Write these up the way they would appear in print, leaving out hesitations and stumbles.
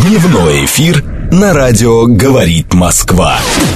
Дневной эфир на радио «Говорит Москва».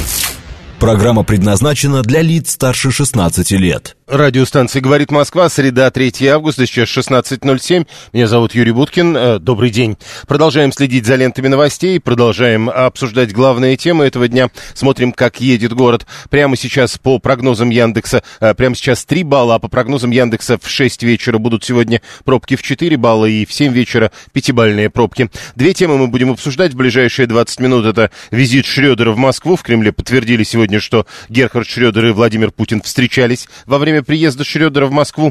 Программа предназначена для лиц старше 16 лет. Радиостанция «Говорит Москва», среда, 3 августа, сейчас 16:07. Меня зовут Юрий Буткин. Добрый день. Продолжаем следить за лентами новостей, продолжаем обсуждать главные темы этого дня. Смотрим, как едет город. Прямо сейчас по прогнозам Яндекса, прямо сейчас 3 балла, а по прогнозам Яндекса в 6 вечера будут сегодня пробки в 4 балла и в 7 вечера 5-бальные пробки. Две темы мы будем обсуждать в ближайшие 20 минут. Это визит Шрёдера в Москву. В Кремле подтвердили сегодня, что Герхард Шрёдер и Владимир Путин встречались во время приезда Шрёдера в Москву.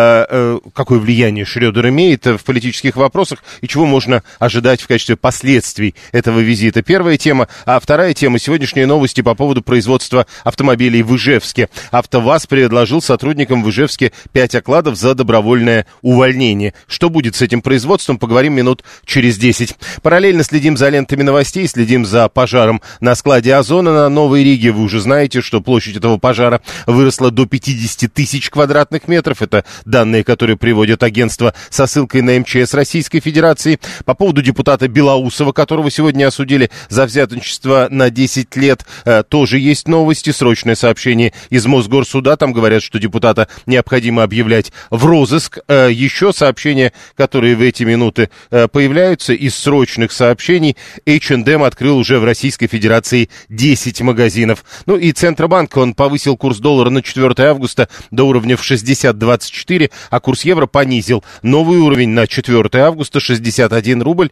Какое влияние Шрёдер имеет в политических вопросах и чего можно ожидать в качестве последствий этого визита. Первая тема. А вторая тема — сегодняшние новости по поводу производства автомобилей в Ижевске. АвтоВАЗ предложил сотрудникам в Ижевске 5 окладов за добровольное увольнение. Что будет с этим производством, поговорим минут через 10. Параллельно следим за лентами новостей, следим за пожаром на складе «Озона» на Новой Риге. Вы уже знаете, что площадь этого пожара выросла до 50 тысяч квадратных метров. Это данные, которые приводит агентство со ссылкой на МЧС Российской Федерации. По поводу депутата Белоусова, которого сегодня осудили за взяточничество на 10 лет, тоже есть новости. Срочное сообщение из Мосгорсуда. Там говорят, что депутата необходимо объявлять в розыск. Еще сообщения, которые в эти минуты появляются из срочных сообщений. H&M открыл уже в Российской Федерации 10 магазинов. Ну и Центробанк, он повысил курс доллара на 4 августа до уровня в 60.24, а курс евро понизил. Новый уровень на 4 августа 61 рубль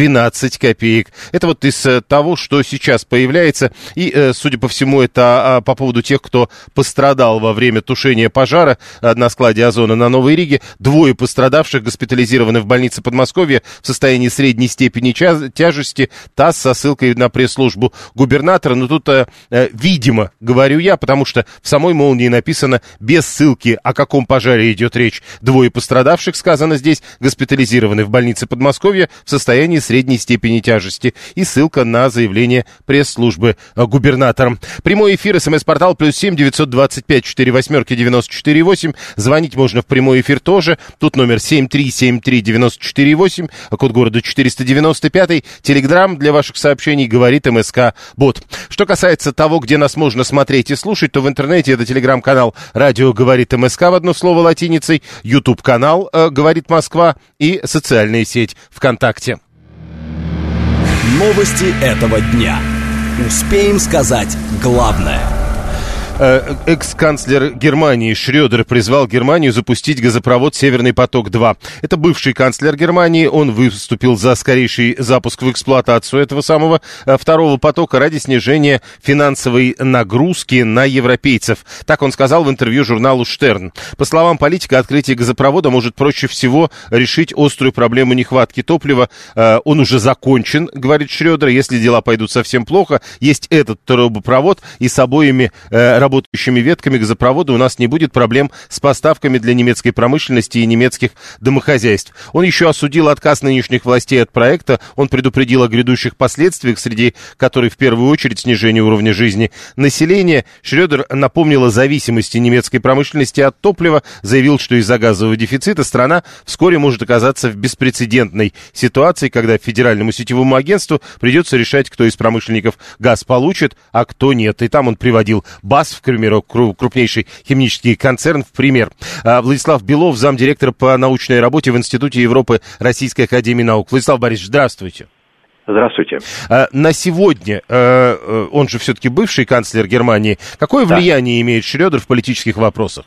12 копеек. Это вот из того, что сейчас появляется. И, судя по всему, это по поводу тех, кто пострадал во время тушения пожара на складе «Озона» на Новой Риге. 2 пострадавших госпитализированы в больнице Подмосковья в состоянии средней степени тяжести. ТАСС со ссылкой на пресс-службу губернатора. Но тут, видимо, говорю я, потому что в самой «Молнии» написано без ссылки, о каком пожаре идет речь. 2 пострадавших, сказано здесь, госпитализированы в больнице Подмосковья в состоянии средней степени тяжести. И ссылка на заявление пресс-службы губернатора. Прямой эфир, СМС-портал +7 925 48 94 8. Звонить можно в прямой эфир тоже. Тут номер 7373 94 8, код города 495. Телеграм для ваших сообщений говорит МСК Бот. Что касается того, где нас можно смотреть и слушать, то в интернете это телеграм-канал «Радио говорит МСК» в одно слово латиницей, YouTube-канал «Говорит Москва» и социальная сеть ВКонтакте. Новости этого дня. Успеем сказать главное. Экс-канцлер Германии Шрёдер призвал Германию запустить газопровод «Северный поток-2». Это бывший канцлер Германии. Он выступил за скорейший запуск в эксплуатацию этого самого второго потока ради снижения финансовой нагрузки на европейцев. Так он сказал в интервью журналу «Штерн». По словам политика, открытие газопровода может проще всего решить острую проблему нехватки топлива. Он уже закончен, говорит Шрёдер. Если дела пойдут совсем плохо, есть этот трубопровод, и с обоими работающими ветками газопровода у нас не будет проблем с поставками для немецкой промышленности и немецких домохозяйств. Он еще осудил отказ нынешних властей от проекта. Он предупредил о грядущих последствиях, среди которых в первую очередь снижение уровня жизни населения. Шрёдер напомнил о зависимости немецкой промышленности от топлива, заявил, что из-за газового дефицита страна вскоре может оказаться в беспрецедентной ситуации, когда федеральному сетевому агентству придется решать, кто из промышленников газ получит, а кто нет. И там он приводил БАСФ, к примеру, крупнейший химический концерн, в пример. Владислав Белов, замдиректора по научной работе в Институте Европы Российской академии наук. Владислав Борисович, здравствуйте. Здравствуйте. На сегодня, он же все-таки бывший канцлер Германии, какое влияние имеет Шрёдер в политических вопросах?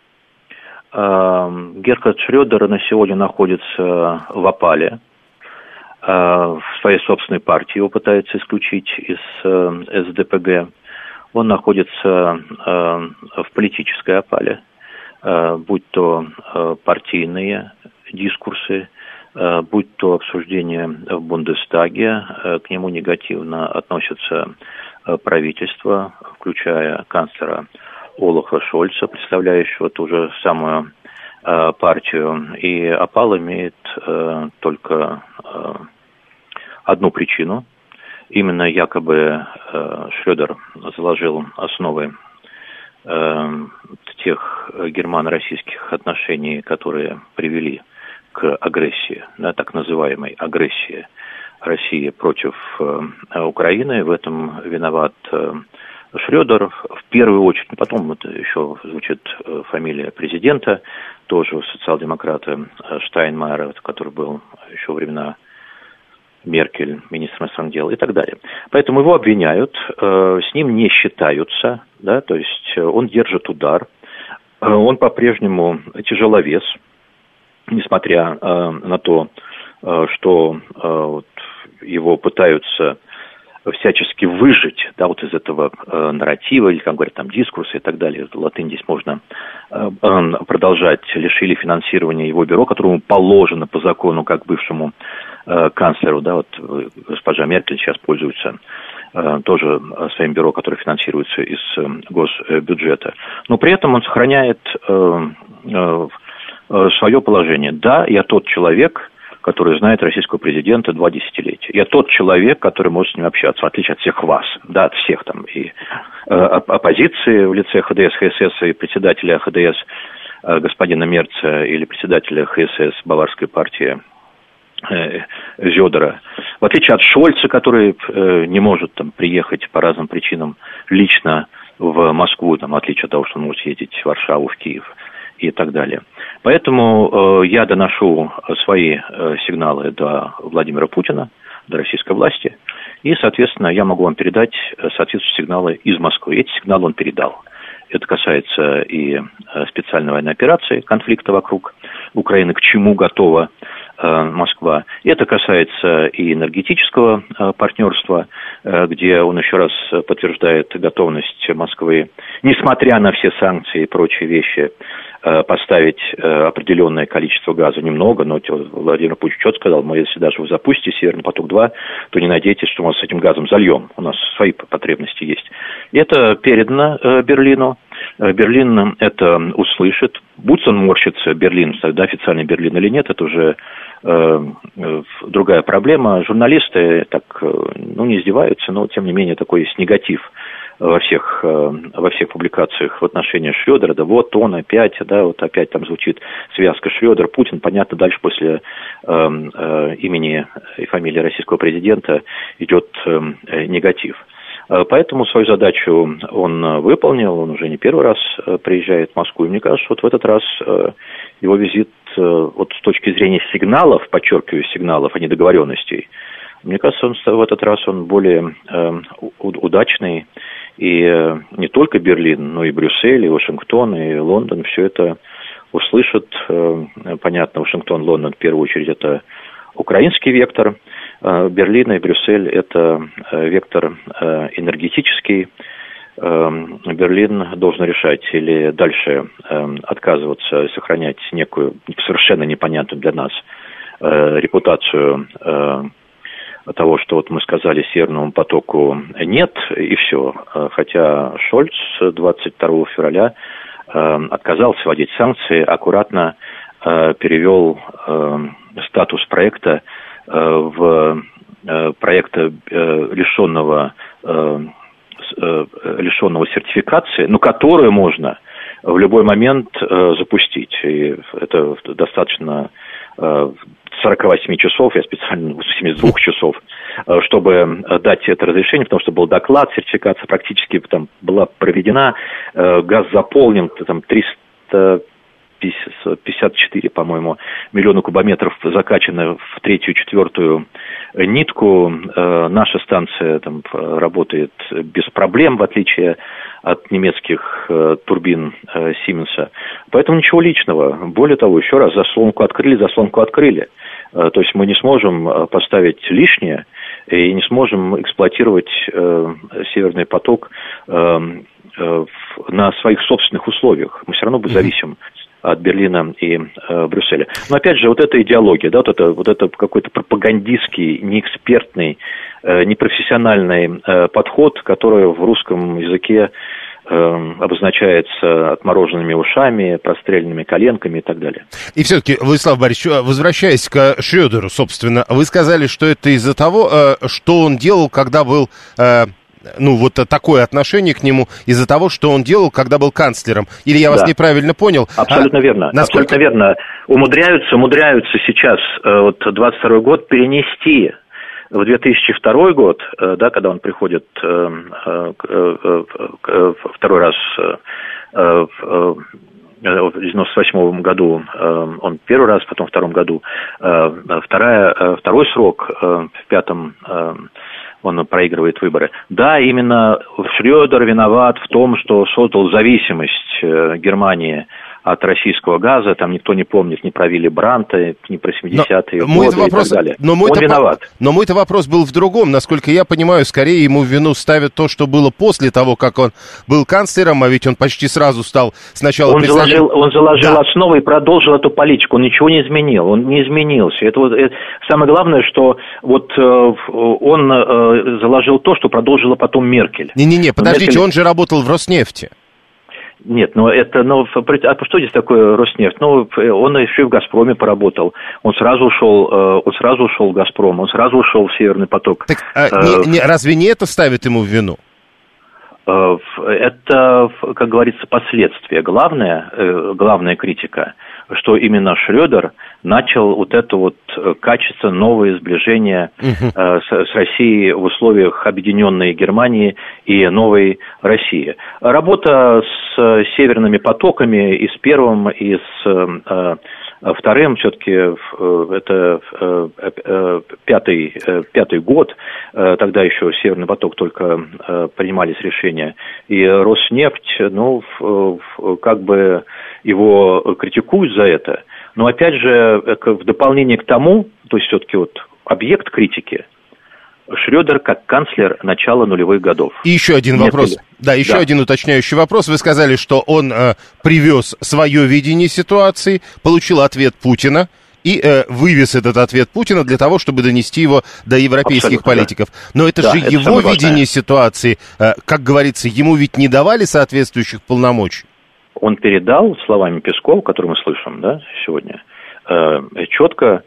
Герхард Шрёдер на сегодня находится в опале. В своей собственной партии его пытаются исключить из СДПГ. Он находится в политической опале, будь то партийные дискурсы, будь то обсуждение в Бундестаге. К нему негативно относятся правительство, включая канцлера Олафа Шольца, представляющего ту же самую партию. И опал имеет только одну причину. Именно якобы Шрёдер заложил основы тех германо-российских отношений, которые привели к агрессии, да, так называемой агрессии России против Украины. В этом виноват Шрёдер в первую очередь. Потом это еще звучит фамилия президента, тоже социал-демократа Штайнмайера, который был еще во времена Меркель, министр иностранных дел и так далее. Поэтому его обвиняют, с ним не считаются, да, то есть он держит удар, он по-прежнему тяжеловес, несмотря на то, что его пытаются всячески выжить, да, вот из этого нарратива, или, как говорят, там, дискурса и так далее. Латынь здесь можно продолжать. Лишили финансирования его бюро, которому положено по закону, как бывшему канцлеру, да, вот госпожа Меркель сейчас пользуется тоже своим бюро, которое финансируется из госбюджета. Но при этом он сохраняет свое положение. Да, я тот человек, который знает российского президента 2 десятилетия. Я тот человек, который может с ним общаться, в отличие от всех вас, да, от всех там, и оппозиции в лице ХДС, ХСС и председателя ХДС господина Мерца или председателя ХСС Баварской партии Зёдера. В отличие от Шольца, который не может там приехать по разным причинам лично в Москву, там, в отличие от того, что он может ездить в Варшаву, в Киев и так далее. Поэтому я доношу свои сигналы до Владимира Путина, до российской власти, и, соответственно, я могу вам передать соответствующие сигналы из Москвы. Эти сигналы он передал. Это касается и специальной военной операции, конфликта вокруг Украины, к чему готова Москва. Это касается и энергетического партнерства, где он еще раз подтверждает готовность Москвы, несмотря на все санкции и прочие вещи, поставить определенное количество газа, немного, но Владимир Путин четко сказал, мы если даже вы запустите Северный поток-2, то не надейтесь, что мы с этим газом зальем, у нас свои потребности есть. Это передано Берлину, Берлин это услышит, будь он морщится, Берлин, тогда официальный Берлин или нет, это уже другая проблема. Журналисты так, не издеваются, но тем не менее такой есть негатив во всех публикациях в отношении Шрёдера, да вот он опять, да, вот опять там звучит связка Шрёдер, Путин, понятно, дальше после имени и фамилии российского президента идет негатив. Поэтому свою задачу он выполнил, он уже не первый раз приезжает в Москву, и мне кажется, вот в этот раз его визит, вот с точки зрения сигналов, подчеркиваю, сигналов, а не договоренностей, мне кажется, в этот раз он более удачный. И не только Берлин, но и Брюссель, и Вашингтон, и Лондон все это услышат. Понятно, Вашингтон, Лондон, в первую очередь, это украинский вектор. Берлин и Брюссель – это вектор энергетический. Берлин должен решать или дальше отказываться, сохранять некую совершенно непонятную для нас репутацию того, что вот мы сказали Северному потоку нет, и все. Хотя Шольц 22 февраля отказался вводить санкции, аккуратно перевел статус проекта в проекта лишенного сертификации, но которую можно в любой момент запустить. И это достаточно 48 часов, я специально 72 часов, чтобы дать это разрешение, потому что был доклад, сертификация практически там была проведена, газ заполнен, там 354, по-моему, миллиона кубометров закачано в 3-ю, 4-ю нитку. Наша станция там работает без проблем, в отличие от немецких турбин Сименса. Поэтому ничего личного. Более того, еще раз, заслонку открыли. То есть мы не сможем поставить лишнее и не сможем эксплуатировать Северный поток на своих собственных условиях. Мы все равно зависим от Берлина и Брюсселя. Но опять же, вот эта идеология, да, вот это какой-то пропагандистский, неэкспертный, непрофессиональный подход, который в русском языке обозначается отмороженными ушами, простреленными коленками и так далее. И все-таки, Владислав Борисович, возвращаясь к Шрёдеру, собственно, вы сказали, что это из-за того, что он делал, когда был... вот такое отношение к нему из-за того, что он делал, когда был канцлером. Или я вас неправильно понял? Абсолютно верно. Насколько... Абсолютно верно. Умудряются сейчас, 22 год, перенести в 2002 год, да, когда он приходит второй раз в 98 году, он первый раз, потом в втором году, второй срок, в пятом он проигрывает выборы. Да, именно Шрёдер виноват в том, что создал зависимость Германии от российского газа, там никто не помнит ни про Вилли Брандта, ни про 70-е годы и так далее. Он виноват. Но мой-то вопрос был в другом. Насколько я понимаю, скорее ему в вину ставят то, что было после того, как он был канцлером, а ведь он почти сразу стал сначала... Он заложил основы и продолжил эту политику. Он ничего не изменил, он не изменился. Это самое главное, что вот он заложил то, что продолжила потом Меркель. Не-не-не, подождите, он же работал в Роснефти. Нет, а что здесь такое Роснефть? Он еще и в «Газпроме» поработал. Он сразу ушел в «Газпром», он сразу ушел в «Северный поток». Так, разве не это ставит ему в вину? Это, как говорится, последствия. Главная критика, что именно Шрёдер начал вот это вот качество, новое сближение с Россией в условиях объединенной Германии и новой России. Работа с северными потоками и с первым, и с вторым, все-таки это пятый год, тогда еще Северный поток только принимались решения. И Роснефть, как бы его критикуют за это. Но опять же, в дополнение к тому, то есть все-таки вот объект критики, Шрёдер как канцлер начала нулевых годов. И еще один вопрос. Один уточняющий вопрос. Вы сказали, что он привез свое видение ситуации, получил ответ Путина и вывез этот ответ Путина для того, чтобы донести его до европейских политиков. Да. Но это же его видение ситуации. Как говорится, ему ведь не давали соответствующих полномочий. Он передал, словами Пескова, которые мы слышим, да, сегодня, четко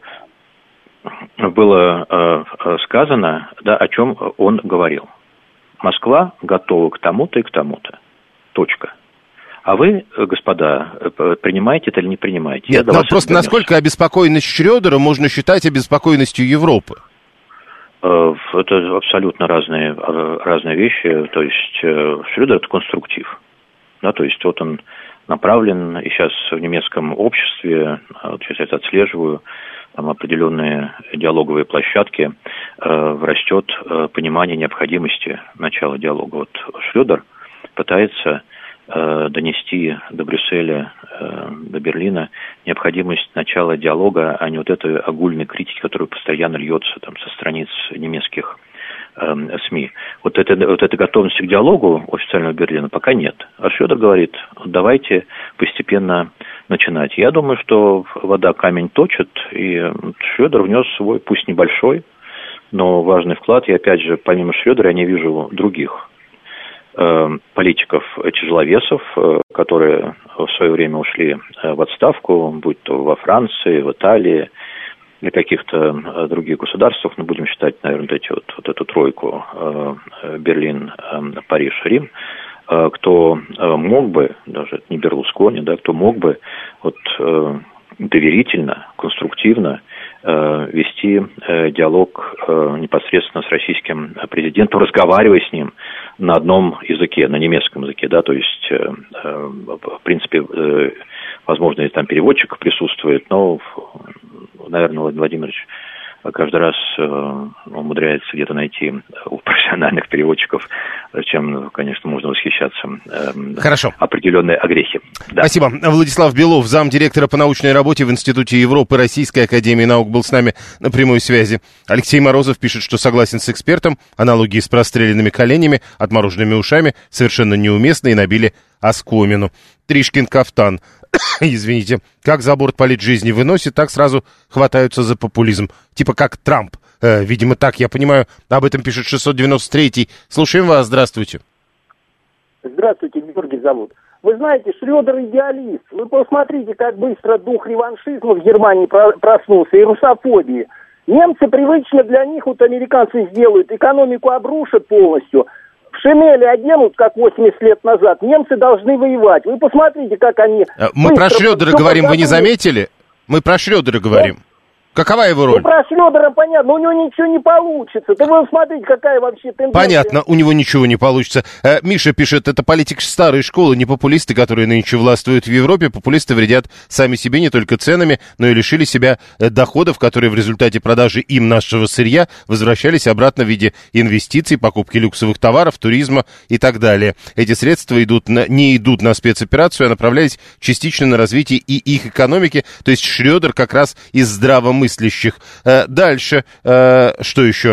было сказано, да, о чем он говорил. Москва готова к тому-то и к тому-то. Точка. А вы, господа, принимаете это или не принимаете? Нет, просто насколько обеспокоенность Шрёдера можно считать обеспокоенностью Европы? Это абсолютно разные вещи. То есть Шрёдер – это конструктив. Да, то есть вот он направлен, и сейчас в немецком обществе, сейчас я это отслеживаю, там определенные диалоговые площадки, растет понимание необходимости начала диалога. Вот Шрёдер пытается донести до Брюсселя, до Берлина необходимость начала диалога, а не вот этой огульной критики, которая постоянно льется там со страниц немецких СМИ. Вот этой готовности к диалогу официального Берлина пока нет. А Шрёдер говорит, давайте постепенно начинать. Я думаю, что вода камень точит, и Шрёдер внес свой, пусть небольшой, но важный вклад. И опять же, помимо Шрёдера, я не вижу других политиков-тяжеловесов, которые в свое время ушли в отставку, будь то во Франции, в Италии, или каких-то других государствах, но будем считать, наверное, вот эту тройку Берлин, Париж, Рим, кто мог бы, даже не Берлускони, да, кто мог бы вот доверительно, конструктивно вести диалог непосредственно с российским президентом, разговаривая с ним на одном языке, на немецком языке, да, то есть, в принципе, возможно, и там переводчик присутствует, но, наверное, Владимир Владимирович каждый раз умудряется где-то найти у профессиональных переводчиков, чем, конечно, можно восхищаться. Хорошо. Определенные огрехи. Да. Спасибо. Владислав Белов, замдиректора по научной работе в Институте Европы Российской академии наук, был с нами на прямой связи. Алексей Морозов пишет, что согласен с экспертом. Аналогии с простреленными коленями, отмороженными ушами совершенно неуместны и набили оскомину. Тришкин кафтан. Извините, как за борт политжизни выносит, так сразу хватаются за популизм. Типа как Трамп. Видимо, так, я понимаю, об этом пишет 693-й. Слушаем вас, здравствуйте. Здравствуйте, Георгий зовут. Вы знаете, Шрёдер идеалист. Вы посмотрите, как быстро дух реваншизма в Германии проснулся и русофобии. Немцы привычно для них, вот американцы сделают, экономику обрушат полностью. В шинели оденут, как 80 лет назад. Немцы должны воевать. Вы посмотрите, как они... Мы про Шрёдера говорим, вы не заметили? Мы про Шрёдера говорим. Какова его роль? Ну, про Шрёдера понятно, у него ничего не получится. Ты вы смотрите, какая вообще тенденция. Понятно, у него ничего не получится. Миша пишет, это политики старой школы, не популисты, которые нынче властвуют в Европе. Популисты вредят сами себе не только ценами, но и лишили себя доходов, которые в результате продажи им нашего сырья возвращались обратно в виде инвестиций, покупки люксовых товаров, туризма и так далее. Эти средства не идут на спецоперацию, а направлялись частично на развитие и их экономики. То есть Шрёдер как раз из здравомыслящих. Дальше, что еще?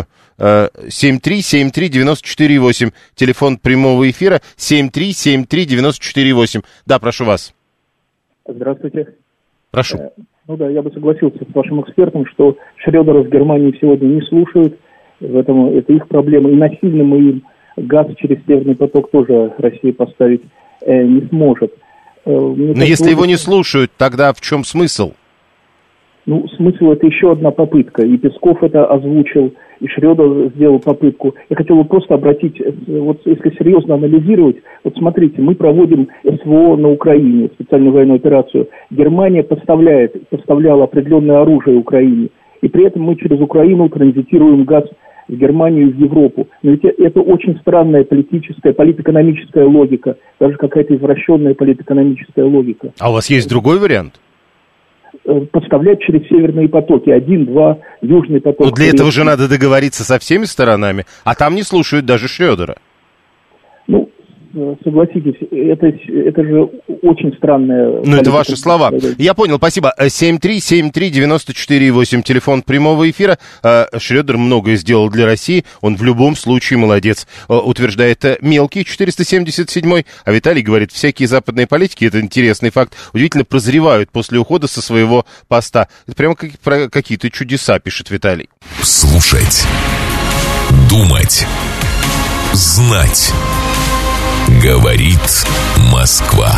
7373948, телефон прямого эфира, 7373948. Да, прошу вас. Здравствуйте. Прошу. Ну да, я бы согласился с вашим экспертом, что Шрёдера в Германии сегодня не слушают, это их проблема, и насильно мы им газ через Северный поток тоже Россия поставить не сможет. Но если его не слушают, тогда в чем смысл? Ну, смысл — это еще одна попытка. И Песков это озвучил, и Шрёдер сделал попытку. Я хотел бы просто обратить, вот если серьезно анализировать, вот смотрите, мы проводим СВО на Украине, специальную военную операцию. Германия поставляла определенное оружие Украине. И при этом мы через Украину транзитируем газ в Германию и в Европу. Но ведь это очень странная политическая, политэкономическая логика, даже какая-то извращенная политэкономическая логика. А у вас есть другой вариант? Подставлять через северные потоки, 1, 2, южный поток. Ну, для этого же надо договориться со всеми сторонами, а там не слушают даже Шрёдера. Ну, согласитесь, это же очень странная... Ну, это ваши слова. Я понял, спасибо. 7373948, телефон прямого эфира. Шрёдер многое сделал для России, он в любом случае молодец, утверждает Мелкий, 477-й. А Виталий говорит, всякие западные политики, это интересный факт, удивительно прозревают после ухода со своего поста. Это прямо про какие-то чудеса, пишет Виталий. Слушать, думать, знать. Говорит Москва.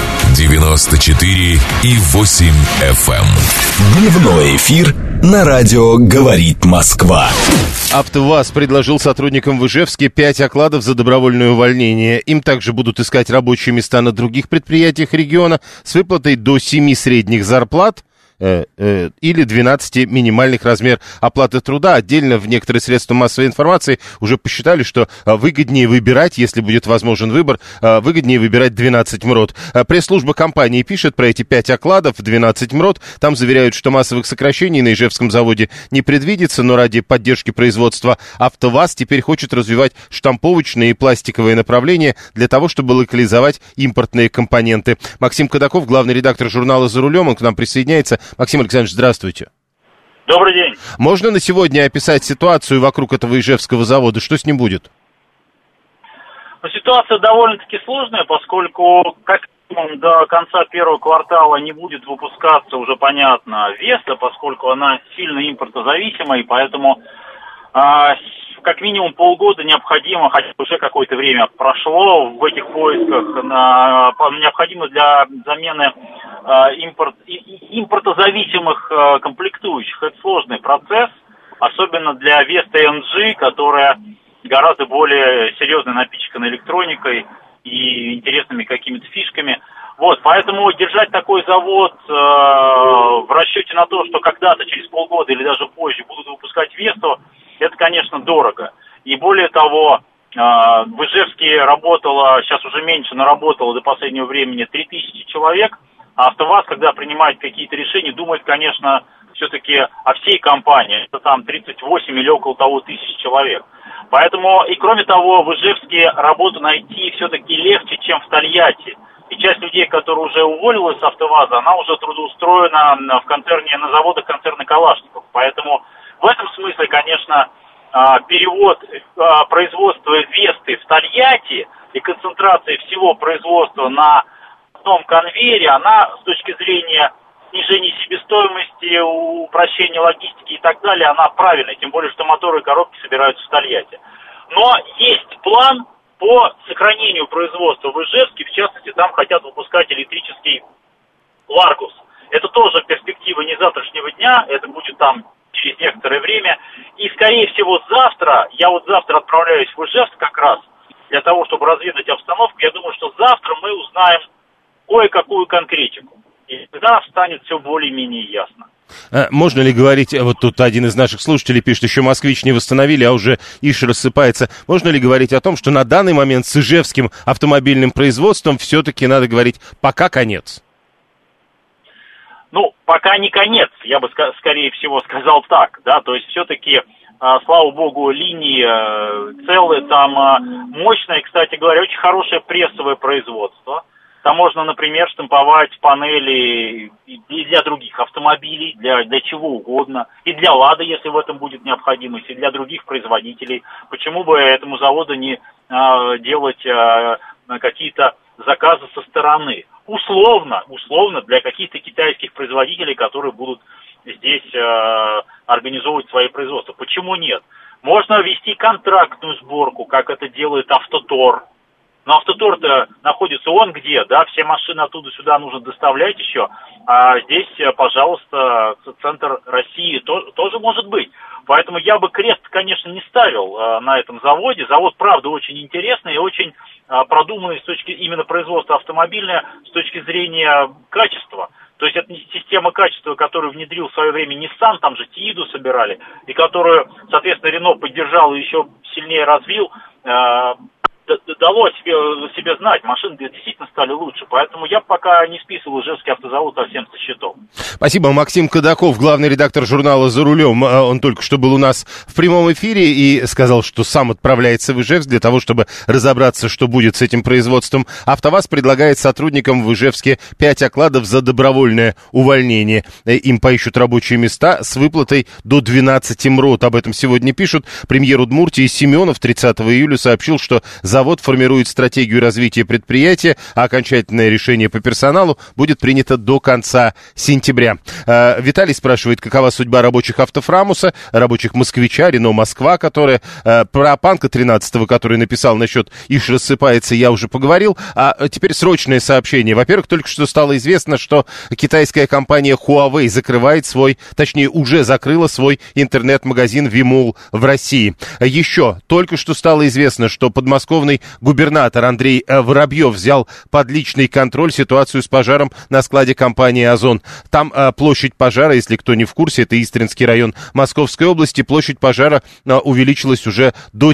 94,8 FM. Дневной эфир на радио «Говорит Москва». АвтоВАЗ предложил сотрудникам в Ижевске 5 окладов за добровольное увольнение. Им также будут искать рабочие места на других предприятиях региона с выплатой до 7 средних зарплат или 12 минимальных размер оплаты труда. Отдельно в некоторые средства массовой информации уже посчитали, что выгоднее выбирать, если будет возможен выбор, выгоднее выбирать 12 МРОТ. Пресс-служба компании пишет про эти 5 окладов, 12 МРОТ. Там заверяют, что массовых сокращений на Ижевском заводе не предвидится, но ради поддержки производства АвтоВАЗ теперь хочет развивать штамповочные и пластиковые направления для того, чтобы локализовать импортные компоненты. Максим Кадаков, главный редактор журнала «За рулем», он к нам присоединяется. Максим Александрович, здравствуйте. Добрый день. Можно на сегодня описать ситуацию вокруг этого Ижевского завода? Что с ним будет? Ну, ситуация довольно-таки сложная, поскольку как минимум до конца первого квартала не будет выпускаться уже, понятно, Веста, поскольку она сильно импортозависима, и поэтому как минимум полгода необходимо, хотя уже какое-то время прошло в этих поисках, необходимо для замены импортозависимых комплектующих. Это сложный процесс, особенно для Веста NG, которая гораздо более серьезно напичкана электроникой и интересными какими-то фишками. Вот, поэтому держать такой завод в расчете на то, что когда-то через полгода или даже позже будут выпускать Весту, это, конечно, дорого. И более того, в Ижевске работало, сейчас уже меньше, но работало до последнего времени 3000 человек. А АвтоВАЗ, когда принимает какие-то решения, думает, конечно, все-таки о всей компании. Это там 38 или около того тысяч человек. Поэтому, и кроме того, в Ижевске работу найти все-таки легче, чем в Тольятти. И часть людей, которые уже уволилась с АвтоВАЗа, она уже трудоустроена в концерне, на заводах концерна Калашников. Поэтому в этом смысле, конечно, перевод производства Весты в Тольятти и концентрация всего производства на одном конвейере, она с точки зрения снижения себестоимости, упрощения логистики и так далее, она правильная, тем более, что моторы и коробки собираются в Тольятти. Но есть план по сохранению производства в Ижевске, в частности, там хотят выпускать электрический Ларгус. Это тоже перспектива не завтрашнего дня, это будет там через некоторое время. И, скорее всего, завтра, я вот завтра отправляюсь в Ижевск как раз, для того, чтобы разведать обстановку. Я думаю, что завтра мы узнаем кое-какую конкретику. И тогда станет все более-менее ясно. Можно ли говорить, вот тут один из наших слушателей пишет, еще «Москвич» не восстановили, а уже Иш рассыпается. Можно ли говорить о том, что на данный момент с ижевским автомобильным производством все-таки надо говорить «пока конец»? Ну, пока не конец, я бы скорее всего сказал так, да, то есть все-таки, слава богу, линии целые, там мощное, кстати говоря, очень хорошее прессовое производство. Там можно, например, штамповать панели и для других автомобилей, для чего угодно, и для «Лады», если в этом будет необходимость, и для других производителей. Почему бы этому заводу не делать какие-то заказы со стороны? Условно, для каких-то китайских производителей, которые будут здесь организовывать свои производства. Почему нет? Можно вести контрактную сборку, как это делает «Автотор». Но «Автотор»-то находится он где, да, все машины оттуда-сюда нужно доставлять еще, а здесь, пожалуйста, центр России тоже может быть. Поэтому я бы крест, конечно, не ставил на этом заводе. Завод, правда, очень интересный и очень продуманный с точки именно производства автомобиля, с точки зрения качества. То есть это система качества, которую внедрил в свое время Nissan, там же Тииду собирали, и которую, соответственно, Рено поддержал и еще сильнее развил, дало себе знать, машины действительно стали лучше. Поэтому я пока не списывал Ижевский автозавод совсем со счетов. Спасибо. Максим Кадаков, главный редактор журнала «За рулем». Он только что был у нас в прямом эфире и сказал, что сам отправляется в Ижевск для того, чтобы разобраться, что будет с этим производством. АвтоВАЗ предлагает сотрудникам в Ижевске 5 окладов за добровольное увольнение. Им поищут рабочие места с выплатой до 12 МРОТ. Об этом сегодня пишут. Премьер Удмуртии Семенов 30 июля сообщил, что завод формирует стратегию развития предприятия, а окончательное решение по персоналу будет принято до конца сентября. Виталий спрашивает, какова судьба рабочих «Автофрамуса», рабочих «Москвича», «Рено Москва», которая про Панка 13-го, который написал насчет «Иш рассыпается», я уже поговорил. А теперь срочное сообщение. Во-первых, только что стало известно, что китайская компания Huawei закрывает точнее, уже закрыла свой интернет-магазин Vimall в России. Еще только что стало известно, что подмосковный губернатор Андрей Воробьев взял под личный контроль ситуацию с пожаром на складе компании «Озон». Там площадь пожара, если кто не в курсе, это Истринский район Московской области, площадь пожара увеличилась уже до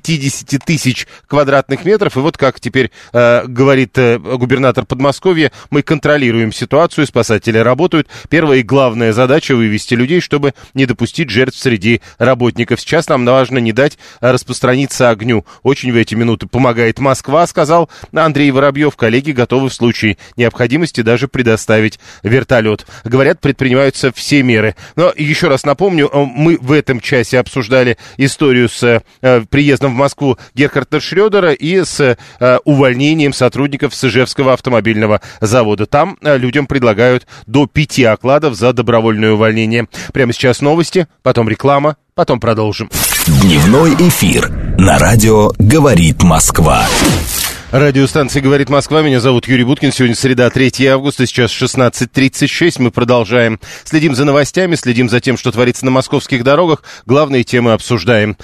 50 тысяч квадратных метров. И вот как теперь говорит губернатор Подмосковья, мы контролируем ситуацию, спасатели работают. Первая и главная задача — вывести людей, чтобы не допустить жертв среди работников. Сейчас нам важно не дать распространиться огню. Очень в эти минуты помогает Москва, сказал Андрей Воробьев. Коллеги готовы в случае необходимости даже предоставить вертолет. Говорят, предпринимаются все меры. Но еще раз напомню, мы в этом часе обсуждали историю с приездом в Москву Герхарда Шрёдера и с увольнением сотрудников с Ижевского автомобильного завода. Там людям предлагают до 5 окладов за добровольное увольнение. Прямо сейчас новости, потом реклама, потом продолжим. Дневной эфир на радио «Говорит Москва». Радиостанция «Говорит Москва». Меня зовут Юрий Буткин. Сегодня среда, 3 августа, сейчас 16:36. Мы продолжаем. Следим за новостями, следим за тем, что творится на московских дорогах. Главные темы обсуждаем.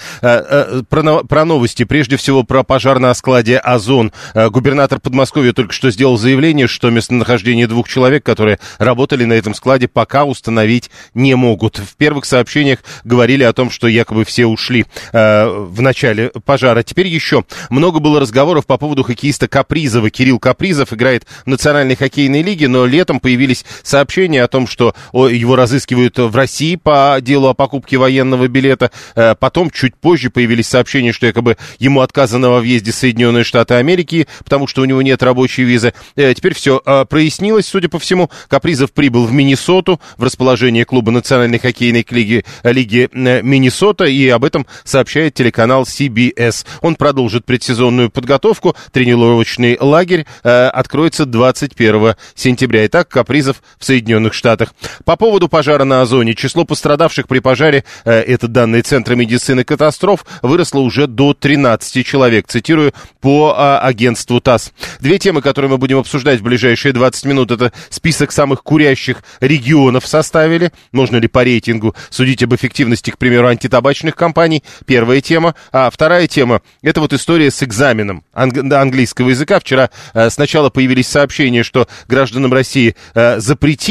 Про новости. Прежде всего, про пожар на складе «Озон». Губернатор Подмосковья только что сделал заявление, что местонахождение 2 человек, которые работали на этом складе, пока установить не могут. В первых сообщениях говорили о том, что якобы все ушли в начале пожара. Теперь еще много было разговоров по поводу хоккеиста Капризова. Кирилл Капризов играет в Национальной хоккейной лиге, но летом появились сообщения о том, что его разыскивают в России по делу о покупке военного билета. Потом, чуть позже, появились сообщения, что якобы ему отказано во въезде в Соединенные Штаты Америки, потому что у него нет рабочей визы. Теперь все прояснилось, судя по всему. Капризов прибыл в Миннесоту, в расположение клуба Национальной хоккейной лиги Миннесота, и об этом сообщает телеканал CBS. Он продолжит предсезонную подготовку. Тренировочный лагерь откроется 21 сентября. Итак, Капризов в Соединенных Штатах. По поводу пожара на Озоне. Число пострадавших при пожаре, это данные Центра медицины катастроф, выросло уже до 13 человек. Цитирую по агентству ТАСС. 2 темы, которые мы будем обсуждать в ближайшие 20 минут, это список самых курящих регионов составили. Можно ли по рейтингу судить об эффективности, к примеру, антитабачных компаний? Первая тема. А вторая тема, это вот история с экзаменом английского языка. Вчера сначала появились сообщения, что гражданам России запретили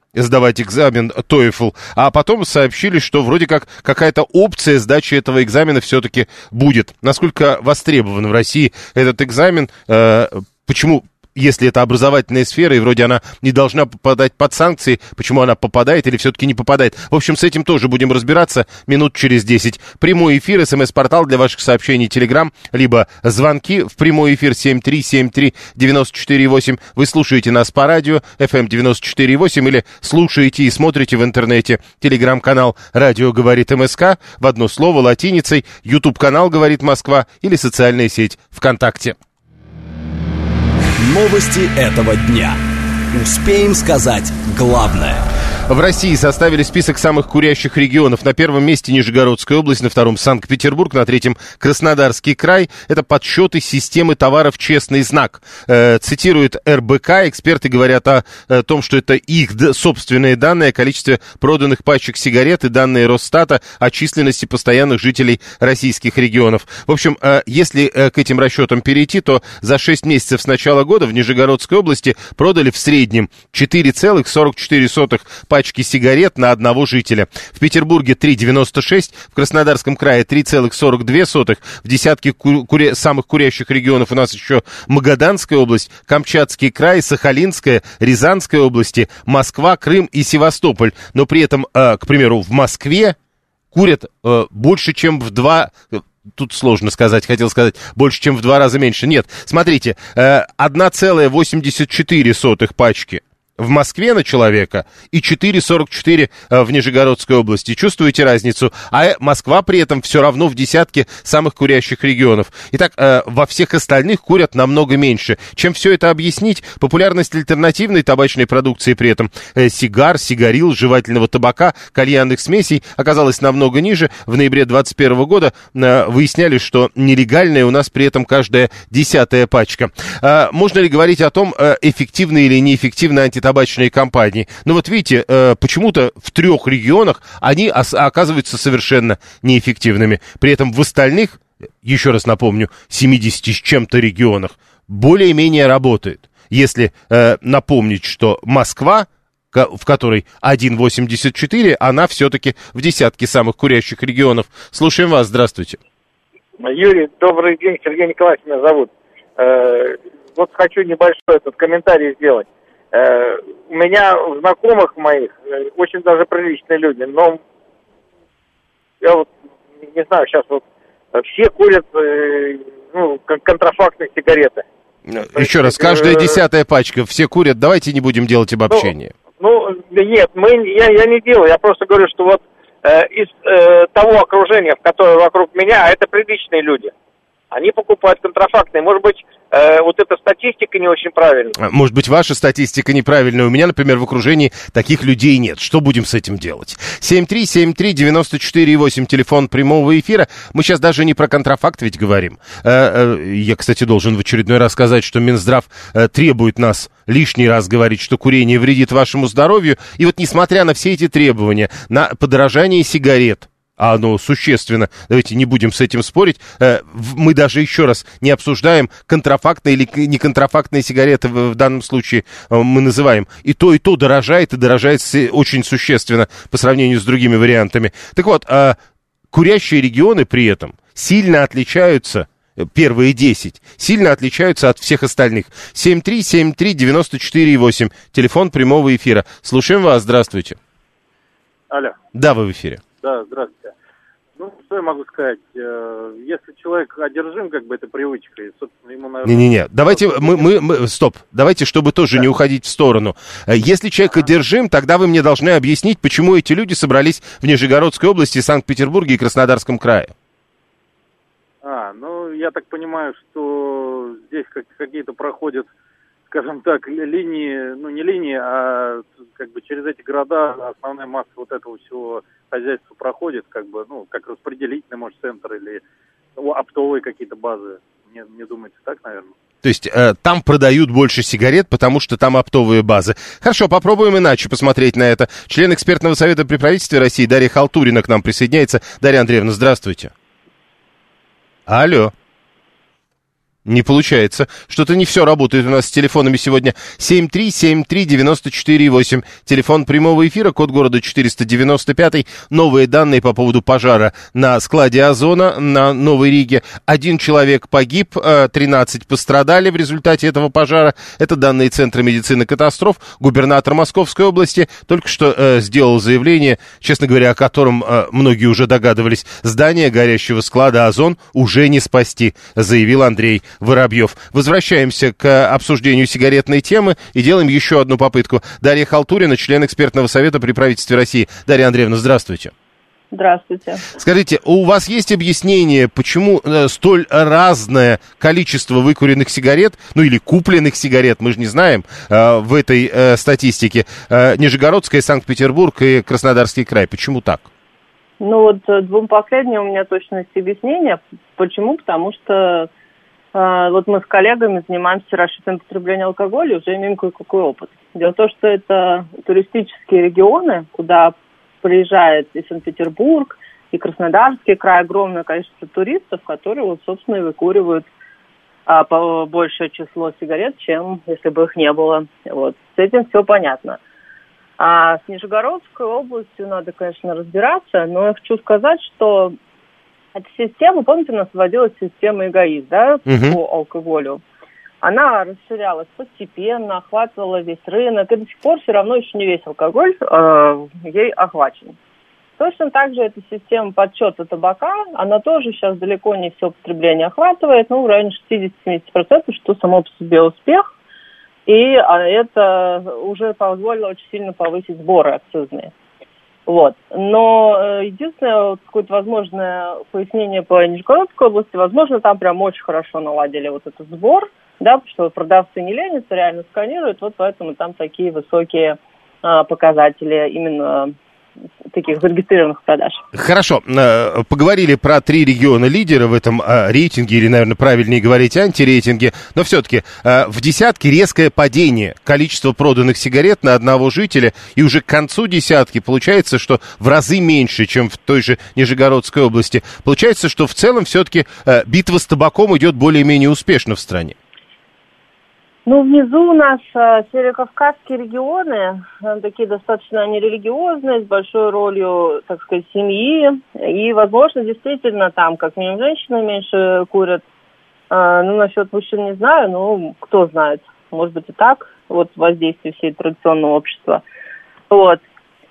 сдавать экзамен TOEFL, а потом сообщили, что вроде как какая-то опция сдачи этого экзамена все-таки будет. Насколько востребован в России этот экзамен, почему... Если это образовательная сфера, и вроде она не должна попадать под санкции, почему она попадает или все-таки не попадает? В общем, с этим тоже будем разбираться минут через 10. Прямой эфир, СМС-портал для ваших сообщений, Телеграм, либо звонки в прямой эфир 7373948. Вы слушаете нас по радио, FM 94.8, или слушаете и смотрите в интернете. Телеграм-канал «Радио говорит МСК», в одно слово, латиницей, YouTube-канал «Говорит Москва» или социальная сеть ВКонтакте. Новости этого дня. Успеем сказать главное. В России составили список самых курящих регионов. На первом месте Нижегородская область, на втором Санкт-Петербург, на третьем Краснодарский край. Это подсчеты системы товаров «Честный знак». Цитирует РБК. Эксперты говорят о том, что это их собственные данные о количестве проданных пачек сигарет и данные Росстата о численности постоянных жителей российских регионов. В общем, если к этим расчетам перейти, то за 6 месяцев с начала года в Нижегородской области продали в среднем 4,44 пачки сигарет на одного жителя. В Петербурге 3,96, в Краснодарском крае 3,42. В десятке самых курящих регионов у нас еще Магаданская область, Камчатский край, Сахалинская, Рязанская области, Москва, Крым и Севастополь. Но при этом, к примеру, в Москве курят больше, чем в 2... Тут сложно сказать, хотел сказать, больше, чем в 2 раза меньше. Нет, смотрите, 1,84 пачки в Москве на человека и 4,44 в Нижегородской области. Чувствуете разницу? А Москва при этом все равно в десятке самых курящих регионов. Итак, во всех остальных курят намного меньше. Чем все это объяснить? Популярность альтернативной табачной продукции при этом сигар, сигарил, жевательного табака, кальянных смесей оказалась намного ниже. В ноябре 2021 года выясняли, что нелегальная у нас при этом каждая 10-я пачка. Можно ли говорить о том, эффективны или неэффективны антитабачные кампании? Ну вот видите, почему-то в 3 регионах они оказываются совершенно неэффективными. При этом в остальных, еще раз напомню, 70 с чем-то регионах более-менее работает. Если напомнить, что Москва, в которой 1,84, она все-таки в десятке самых курящих регионов. Слушаем вас, здравствуйте. Юрий, добрый день, Сергей Николаевич меня зовут. Вот хочу небольшой этот комментарий сделать. У меня у знакомых моих очень даже приличные люди, но я вот не знаю, сейчас вот все курят контрафактные сигареты. Еще раз, каждая 10-я пачка, все курят, давайте не будем делать обобщение. Нет, я не делаю, я просто говорю, что вот из того окружения, которое вокруг меня, это приличные люди. Они покупают контрафактные. Может быть, вот эта статистика не очень правильная. Может быть, ваша статистика неправильная. У меня, например, в окружении таких людей нет. Что будем с этим делать? 7373948, телефон прямого эфира. Мы сейчас даже не про контрафакт ведь говорим. Я, кстати, должен в очередной раз сказать, что Минздрав требует нас лишний раз говорить, что курение вредит вашему здоровью. И вот несмотря на все эти требования, на подорожание сигарет, а оно существенно, давайте не будем с этим спорить, мы даже еще раз не обсуждаем контрафактные или неконтрафактные сигареты в данном случае мы называем. И то дорожает, и дорожает очень существенно по сравнению с другими вариантами. Так вот, курящие регионы при этом сильно отличаются, первые 10, сильно отличаются от всех остальных. 7373948, телефон прямого эфира. Слушаем вас, здравствуйте. Алло. Да, вы в эфире. Да, здравствуйте. Ну, что я могу сказать? Если человек одержим, этой привычкой, собственно, ему, наверное... Не-не-не, давайте, стоп, давайте, чтобы тоже не уходить в сторону. Если человек одержим, тогда вы мне должны объяснить, почему эти люди собрались в Нижегородской области, Санкт-Петербурге и Краснодарском крае. Я так понимаю, что здесь какие-то проходят, скажем так, линии, не линии, а через эти города основная масса вот этого всего хозяйства проходит, как распределительный, может, центр или оптовые какие-то базы. Не думаете так, наверное? То есть там продают больше сигарет, потому что там оптовые базы. Хорошо, попробуем иначе посмотреть на это. Член экспертного совета при правительстве России Дарья Халтурина к нам присоединяется. Дарья Андреевна, здравствуйте. Алло. Не получается. Что-то не все работает у нас с телефонами сегодня. 7373948. Телефон прямого эфира, код города 495. Новые данные по поводу пожара на складе Озона на Новой Риге. 1 человек погиб, 13 пострадали в результате этого пожара. Это данные Центра медицины катастроф. Губернатор Московской области только что сделал заявление, честно говоря, о котором многие уже догадывались. Здание горящего склада Озон уже не спасти, заявил Андрей Воробьев. Возвращаемся к обсуждению сигаретной темы и делаем еще одну попытку. Дарья Халтурина, член экспертного совета при правительстве России. Дарья Андреевна, здравствуйте. Здравствуйте. Скажите, у вас есть объяснение, почему столь разное количество выкуренных сигарет, ну или купленных сигарет, мы же не знаем, в этой статистике, Нижегородская, Санкт-Петербург и Краснодарский край? Почему так? Ну вот двум последним у меня точно есть объяснение. Почему? Потому что вот мы с коллегами занимаемся расширенным потреблением алкоголя, уже имеем кое-какой опыт. Дело в том, что это туристические регионы, куда приезжает и Санкт-Петербург, и Краснодарский край, огромное количество туристов, которые, вот, собственно, и выкуривают большее число сигарет, чем если бы их не было. Вот. С этим все понятно. А с Нижегородской областью надо, конечно, разбираться, но я хочу сказать, что эта система, помните, у нас вводилась система эгоист, да, по алкоголю. Она расширялась постепенно, охватывала весь рынок, и до сих пор все равно еще не весь алкоголь ей охвачен. Точно так же эта система подсчета табака, она тоже сейчас далеко не все потребление охватывает, ну, в районе 60-70%, что само по себе успех, и это уже позволило очень сильно повысить сборы акцизные. Вот. Но единственное, вот, какое-то возможное пояснение по Нижегородской области, возможно, там прям очень хорошо наладили вот этот сбор, да, потому что продавцы не ленятся, реально сканируют, вот поэтому там такие высокие показатели именно таких зарегистрированных продаж. Хорошо, поговорили про 3 региона лидера в этом рейтинге, или, наверное, правильнее говорить, антирейтинге, но все-таки в десятке резкое падение количества проданных сигарет на одного жителя, и уже к концу десятки получается, что в разы меньше, чем в той же Нижегородской области. Получается, что в целом все-таки битва с табаком идет более-менее успешно в стране. Ну, внизу у нас северокавказские регионы, такие достаточно нерелигиозные, с большой ролью, так сказать, семьи. И, возможно, действительно там как минимум женщины меньше курят. Ну, насчет мужчин не знаю, но кто знает. Может быть и так, вот воздействие всей традиционного общества. Вот.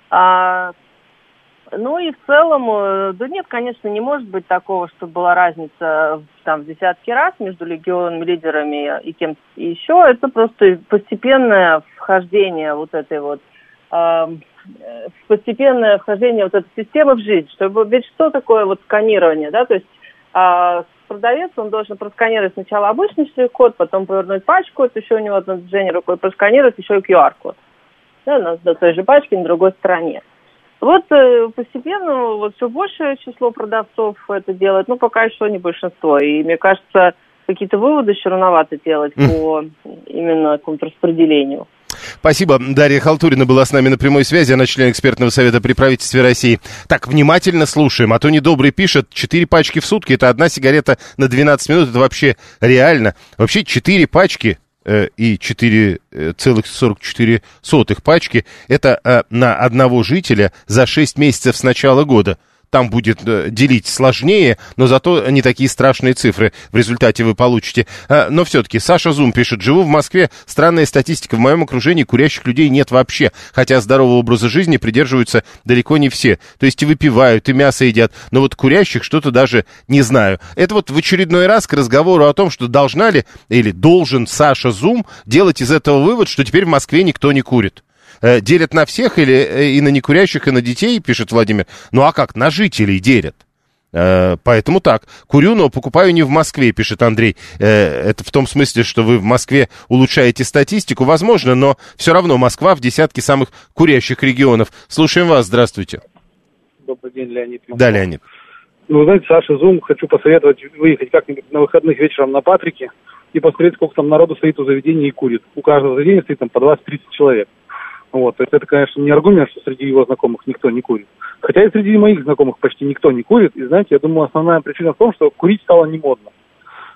Ну и в целом, да нет, конечно, не может быть такого, чтобы была разница там в десятки раз между регионами, лидерами и кем-то еще. Это просто постепенное вхождение вот этой вот, постепенное вхождение вот этой системы в жизнь. Чтобы, ведь что такое вот сканирование, да, то есть продавец, он должен просканировать сначала обычный штрих-код, потом повернуть пачку, это еще у него одно движение рукой, просканировать еще и QR-код. Да, у нас до той же пачки на другой стороне. Вот постепенно вот все большее число продавцов это делает, но пока еще не большинство. И мне кажется, какие-то выводы еще рановато делать по именно контрраспределению. Спасибо. Дарья Халтурина была с нами на прямой связи. Она член экспертного совета при правительстве России. Так, внимательно слушаем. А то недобрый пишет, 4 пачки в сутки, это одна сигарета на 12 минут. Это вообще реально. Вообще 4 пачки и 4,44 пачки, это на одного жителя за 6 месяцев с начала года. Там будет делить сложнее, но зато не такие страшные цифры в результате вы получите. Но все-таки Саша Зум пишет: живу в Москве, странная статистика, в моем окружении курящих людей нет вообще, хотя здорового образа жизни придерживаются далеко не все. То есть и выпивают, и мясо едят, но вот курящих что-то даже не знаю. Это вот в очередной раз к разговору о том, что должна ли или должен Саша Зум делать из этого вывод, что теперь в Москве никто не курит. Делят на всех или и на некурящих, и на детей, пишет Владимир. Ну а как, на жителей делят. Поэтому так. Курю, но покупаю не в Москве, пишет Андрей. Это в том смысле, что вы в Москве улучшаете статистику, возможно, но все равно Москва в десятке самых курящих регионов. Слушаем вас, здравствуйте. Добрый день, Леонид. Да, Леонид. Ну, вы знаете, Саша Зум, хочу посоветовать выехать как-нибудь на выходных вечером на Патрике и посмотреть, сколько там народу стоит у заведения и курит. У каждого заведения стоит там по 20-30 человек. Вот, то есть это, конечно, не аргумент, что среди его знакомых никто не курит. Хотя и среди моих знакомых почти никто не курит. И, знаете, я думаю, основная причина в том, что курить стало не модно.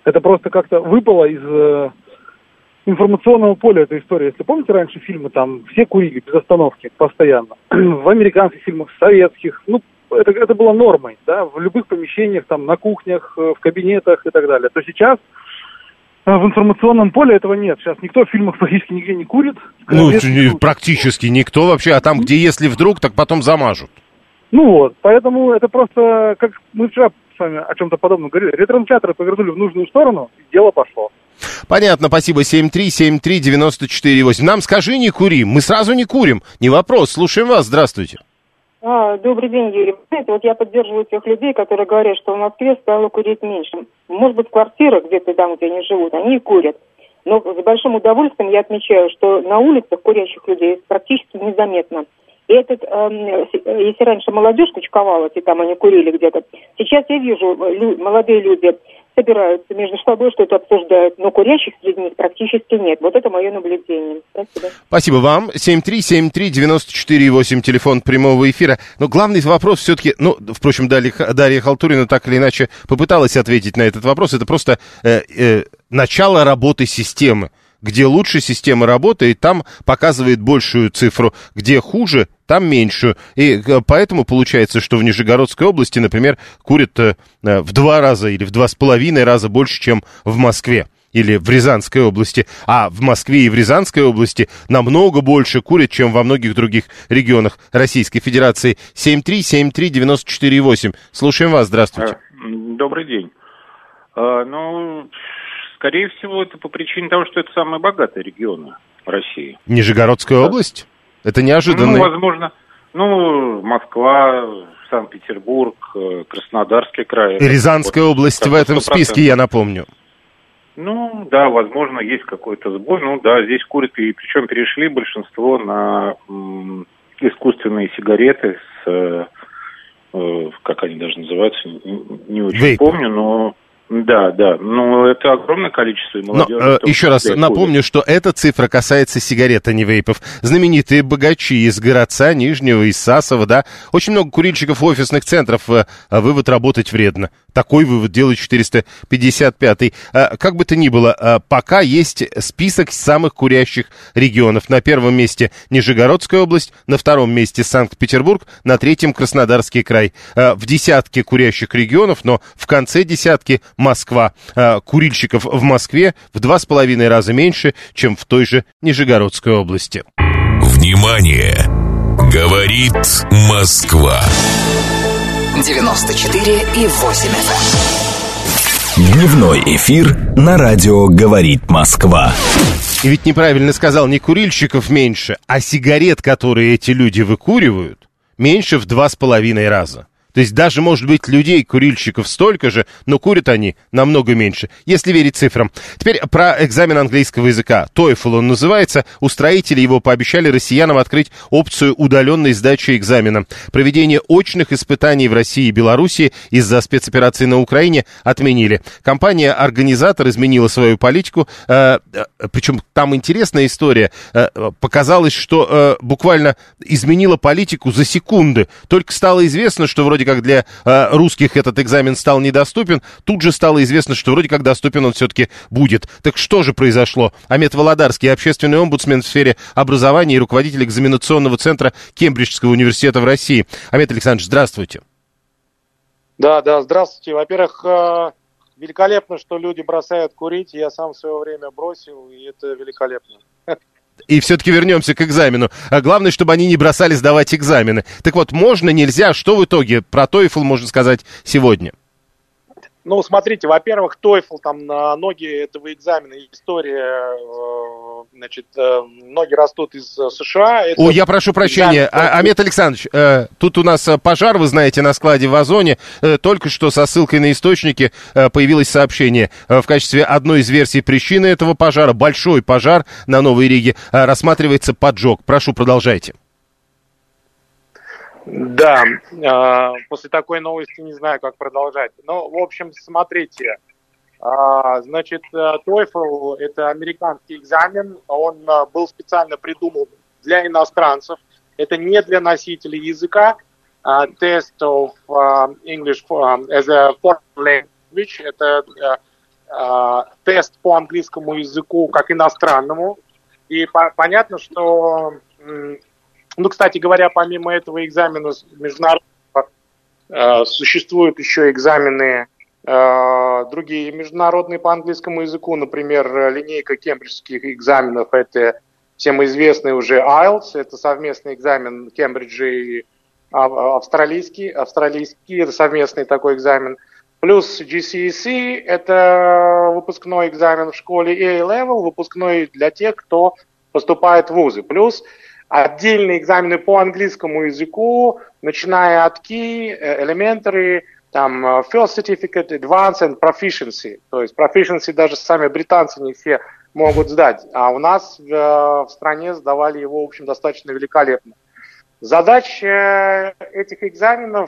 Это просто как-то выпало из информационного поля эта история. Если помните, раньше фильмы там все курили без остановки постоянно. В американских фильмах, в советских, это было нормой, да, в любых помещениях, там, на кухнях, в кабинетах и так далее. То сейчас в информационном поле этого нет. Сейчас никто в фильмах практически нигде не курит. Практически никто вообще, а там, где если вдруг, так потом замажут. Поэтому это просто, как мы вчера с вами о чем-то подобном говорили, ретрансляторы повернули в нужную сторону, и дело пошло. Понятно, спасибо. 7373948. Нам скажи, не кури. Мы сразу не курим. Не вопрос. Слушаем вас. Здравствуйте. Добрый день, Юрий. Знаете, я поддерживаю тех людей, которые говорят, что в Москве стало курить меньше. Может быть, в квартирах где-то там, где они живут, они и курят. Но с большим удовольствием я отмечаю, что на улицах курящих людей практически незаметно. И если раньше молодежь кучковалась, и там они курили где-то, сейчас я вижу, молодые люди собираются между собой, что-то обсуждают, но курящих среди них практически нет. Вот это мое наблюдение. Спасибо. Спасибо вам. 7373948, телефон прямого эфира. Но главный вопрос все-таки, впрочем, Дарья Халтурина так или иначе попыталась ответить на этот вопрос. Это просто начало работы системы. Где лучше система работает, там показывает большую цифру. Где хуже, там меньшую. И поэтому получается, что в Нижегородской области, например, курят в 2 раза или в 2,5 раза больше, чем в Москве или в Рязанской области. А в Москве и в Рязанской области намного больше курят, чем во многих других регионах Российской Федерации. 7373948. Слушаем вас. Здравствуйте. Добрый день. Скорее всего, это по причине того, что это самые богатые регионы России. Нижегородская область? Это неожиданно. Возможно. Москва, Санкт-Петербург, Краснодарский край. И Рязанская область в этом списке, я напомню. Возможно, есть какой-то сбой. Здесь курят, и причем перешли большинство на искусственные сигареты с, как они даже называются, не очень помню, но... Да, это огромное количество молодежи. Еще раз напомню, что эта цифра касается сигарет, а не вейпов. Знаменитые богачи из Городца, Нижнего, из Сасова, да. Очень много курильщиков офисных центров. Вывод: работать вредно. Такой вывод делает 455-й. Как бы то ни было, пока есть список самых курящих регионов. На первом месте Нижегородская область, на втором месте Санкт-Петербург, на третьем Краснодарский край. В десятке курящих регионов, но в конце десятки Москва. Курильщиков в Москве в 2,5 раза меньше, чем в той же Нижегородской области. Внимание! Говорит Москва. 94,8 FM. Дневной эфир на радио «Говорит Москва». И ведь неправильно сказал, не курильщиков меньше, а сигарет, которые эти люди выкуривают, меньше в 2,5 раза. То есть даже, может быть, людей, курильщиков столько же, но курят они намного меньше, если верить цифрам. Теперь про экзамен английского языка. TOEFL он называется. Устроители его пообещали россиянам открыть опцию удаленной сдачи экзамена. Проведение очных испытаний в России и Беларуси из-за спецоперации на Украине отменили. Компания-организатор изменила свою политику. Причем там интересная история. Показалось, что буквально изменила политику за секунды. Только стало известно, что вроде как для русских этот экзамен стал недоступен, тут же стало известно, что вроде как доступен он все-таки будет. Так что же произошло? Амет Володарский, общественный омбудсмен в сфере образования и руководитель экзаменационного центра Кембриджского университета в России. Амет Александрович, здравствуйте. Да, здравствуйте. Во-первых, великолепно, что люди бросают курить. Я сам в свое время бросил, и это великолепно. И все-таки вернемся к экзамену. Главное, чтобы они не бросали сдавать экзамены. Так вот, можно, нельзя, что в итоге про TOEFL можно сказать сегодня? Смотрите, во-первых, TOEFL, там на ноги этого экзамена история, ноги растут из США. Я прошу прощения, Амет Александрович, тут у нас пожар, вы знаете, на складе в Озоне. Только что со ссылкой на источники появилось сообщение. В качестве одной из версий причины этого пожара, большой пожар на Новой Риге, рассматривается поджог. Прошу, продолжайте. Да, после такой новости не знаю, как продолжать. В общем, смотрите, TOEFL – это американский экзамен, он был специально придуман для иностранцев, это не для носителей языка. Test of English as a foreign language – это тест по английскому языку как иностранному. И понятно, что, кстати говоря, помимо этого экзамена международного существуют еще экзамены другие международные по английскому языку, например, линейка кембриджских экзаменов, это всем известный уже IELTS, это совместный экзамен Кембриджа и австралийский, это совместный такой экзамен. Плюс GCSE, это выпускной экзамен в школе, и A-Level, выпускной для тех, кто поступает в вузы. Плюс отдельные экзамены по английскому языку, начиная от Key, Elementary, там First Certificate, Advanced and Proficiency. То есть Proficiency даже сами британцы не все могут сдать. А у нас в стране сдавали его, в общем, достаточно великолепно. Задача этих экзаменов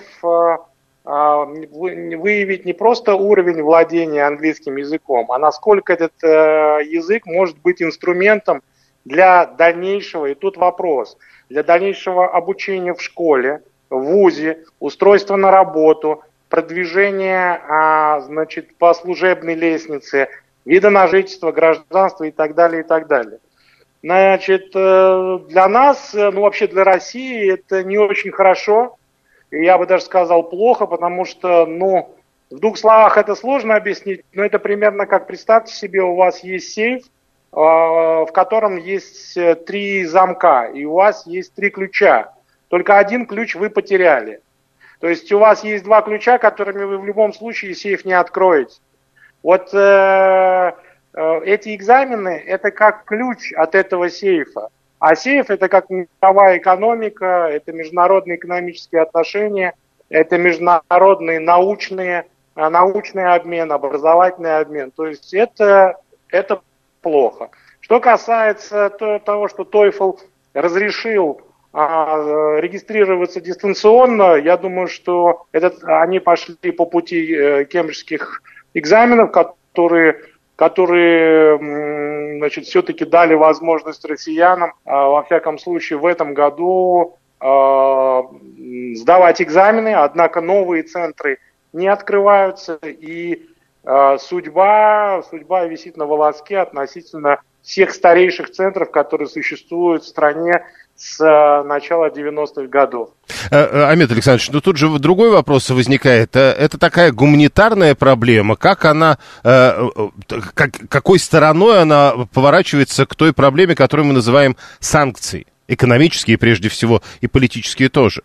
выявить не просто уровень владения английским языком, а насколько этот язык может быть инструментом для дальнейшего, и тут вопрос, для дальнейшего обучения в школе, в вузе, устройства на работу, продвижения, по служебной лестнице, вида на жительство, гражданство и так далее, и так далее. Значит, для нас, вообще для России это не очень хорошо. Я бы даже сказал плохо, потому что, в двух словах это сложно объяснить, но это примерно как, представьте себе, у вас есть сейф, в котором есть 3 замка, и у вас есть 3 ключа. Только один ключ вы потеряли. То есть у вас есть 2 ключа, которыми вы в любом случае сейф не откроете. Вот эти экзамены, это как ключ от этого сейфа. А сейф это как мировая экономика, это международные экономические отношения, это международный научный обмен, образовательный обмен. То есть это плохо. Что касается того, что TOEFL разрешил регистрироваться дистанционно, я думаю, что они пошли по пути кембриджских экзаменов, которые все-таки дали возможность россиянам, во всяком случае, в этом году сдавать экзамены, однако новые центры не открываются, и судьба висит на волоске относительно всех старейших центров, которые существуют в стране с начала 90-х годов. Амед Александрович, тут же другой вопрос возникает. Это такая гуманитарная проблема. Как она, какой стороной она поворачивается к той проблеме, которую мы называем санкции? Экономические прежде всего и политические тоже.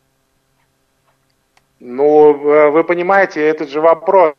Вы понимаете, этот же вопрос,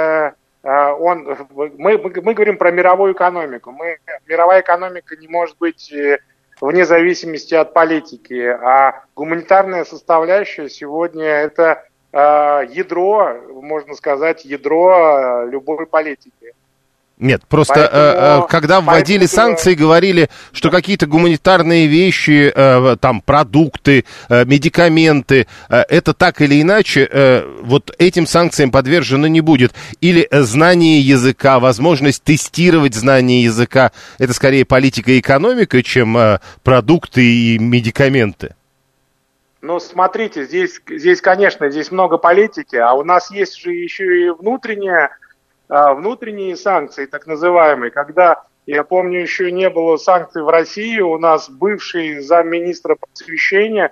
мы говорим про мировую экономику. Мировая экономика не может быть вне зависимости от политики, а гуманитарная составляющая сегодня это ядро, можно сказать, ядро любой политики. Нет, просто когда вводили санкции, говорили, что какие-то гуманитарные вещи, там продукты, медикаменты, это так или иначе вот этим санкциям подвержено не будет. Или знание языка, возможность тестировать знание языка, это скорее политика и экономика, чем продукты и медикаменты. Смотрите, здесь, конечно, здесь много политики, а у нас есть же еще и внутренние санкции, так называемые, когда, я помню, еще не было санкций в России, у нас бывший замминистра просвещения,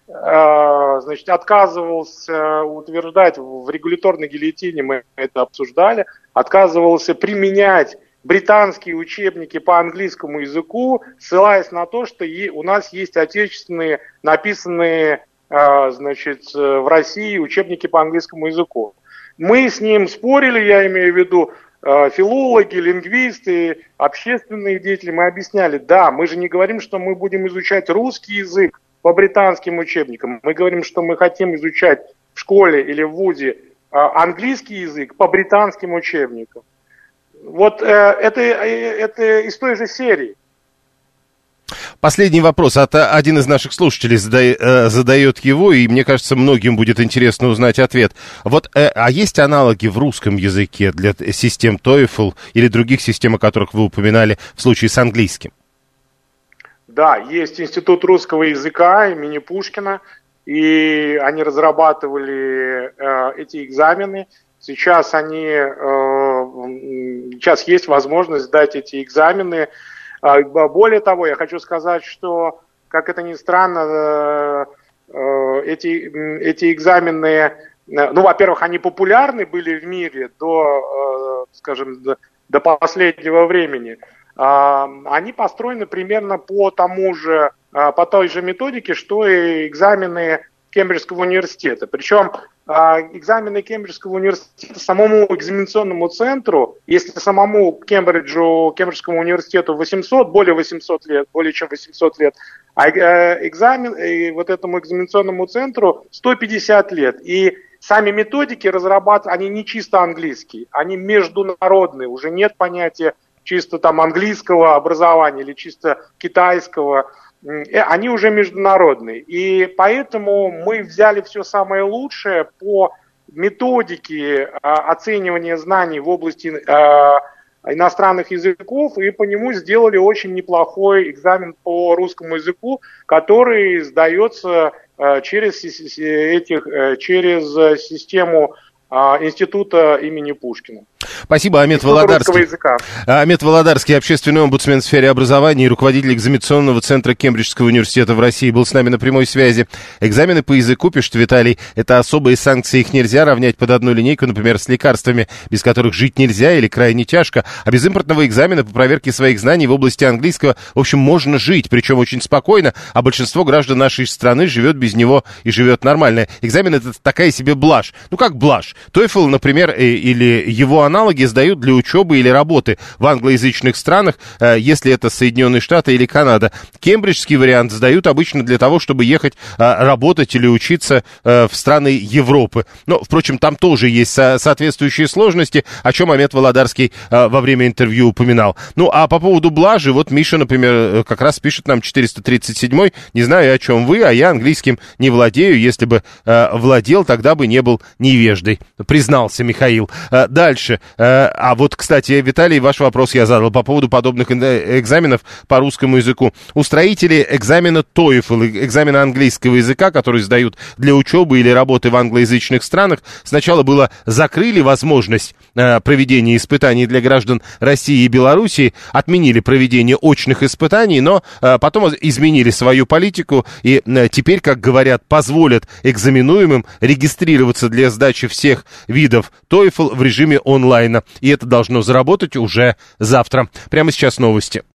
отказывался утверждать в регуляторной гильотине, мы это обсуждали, отказывался применять британские учебники по английскому языку, ссылаясь на то, что у нас есть отечественные, написанные, в России учебники по английскому языку. Мы с ним спорили, я имею в виду филологи, лингвисты, общественные деятели, мы объясняли, да, мы же не говорим, что мы будем изучать русский язык по британским учебникам, мы говорим, что мы хотим изучать в школе или в вузе английский язык по британским учебникам. Вот это из той же серии. Последний вопрос. Один из наших слушателей задает его, и мне кажется, многим будет интересно узнать ответ. А есть аналоги в русском языке для систем TOEFL или других систем, о которых вы упоминали в случае с английским? Да, есть Институт русского языка имени Пушкина, и они разрабатывали эти экзамены. Сейчас они сейчас есть возможность сдать эти экзамены. Более того, я хочу сказать, что, как это ни странно, эти экзамены, ну, во-первых, они популярны были в мире до последнего времени. Они построены примерно по той же методике, что и экзамены Кембриджского университета. Причем экзамены Кембриджского университета самому экзаменационному центру, если самому Кембриджскому университету более чем 800 лет, а вот этому экзаменационному центру 150 лет. И сами методики разрабатывают, они не чисто английские, они международные, уже нет понятия чисто там английского образования или чисто китайского. Они уже международные. И поэтому мы взяли все самое лучшее по методике оценивания знаний в области иностранных языков и по нему сделали очень неплохой экзамен по русскому языку, который сдается через систему Института имени Пушкина. Спасибо, Амет Володарский. Амет Володарский, общественный омбудсмен в сфере образования и руководитель экзаменационного центра Кембриджского университета в России, был с нами на прямой связи. Экзамены по языку, пишет Виталий, это особые санкции, их нельзя равнять под одну линейку, например, с лекарствами, без которых жить нельзя или крайне тяжко, а без импортного экзамена по проверке своих знаний в области английского, в общем, можно жить, причем очень спокойно, а большинство граждан нашей страны живет без него и живет нормально. Экзамен — это такая себе блажь. Ну как блажь? TOEFL, например, или его аналоги сдают для учебы или работы в англоязычных странах, если это Соединенные Штаты или Канада. Кембриджский вариант сдают обычно для того, чтобы ехать работать или учиться в страны Европы. Но, впрочем, там тоже есть соответствующие сложности, о чем Амет Володарский во время интервью упоминал. Ну, а по поводу блажи, вот Миша, например, как раз пишет нам 437-й, не знаю, о чем вы, а я английским не владею, если бы владел, тогда бы не был невеждой, признался Михаил. Дальше. А вот, кстати, Виталий, ваш вопрос я задал по поводу подобных экзаменов по русскому языку. Устроители экзамена TOEFL, экзамена английского языка, который сдают для учебы или работы в англоязычных странах, сначала закрыли возможность проведения испытаний для граждан России и Белоруссии, отменили проведение очных испытаний, но потом изменили свою политику и теперь, как говорят, позволят экзаменуемым регистрироваться для сдачи всех видов TOEFL в режиме онлайна. И это должно заработать уже завтра. Прямо сейчас новости.